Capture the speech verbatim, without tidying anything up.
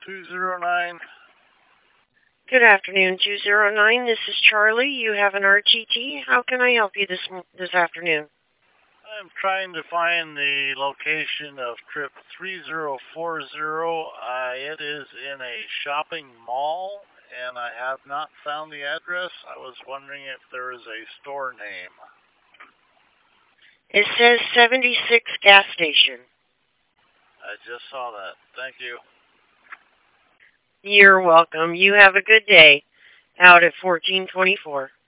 two zero nine. Good afternoon, two zero nine. This is Charlie. You have an R T T. How can I help you this this afternoon? I'm trying to find the location of trip three zero four zero. Uh, it is in a shopping mall, and I have not found the address. I was wondering if there is a store name. It says seventy-six gas station. I just saw that. Thank you. You're welcome. You have a good day. Out at fourteen twenty-four.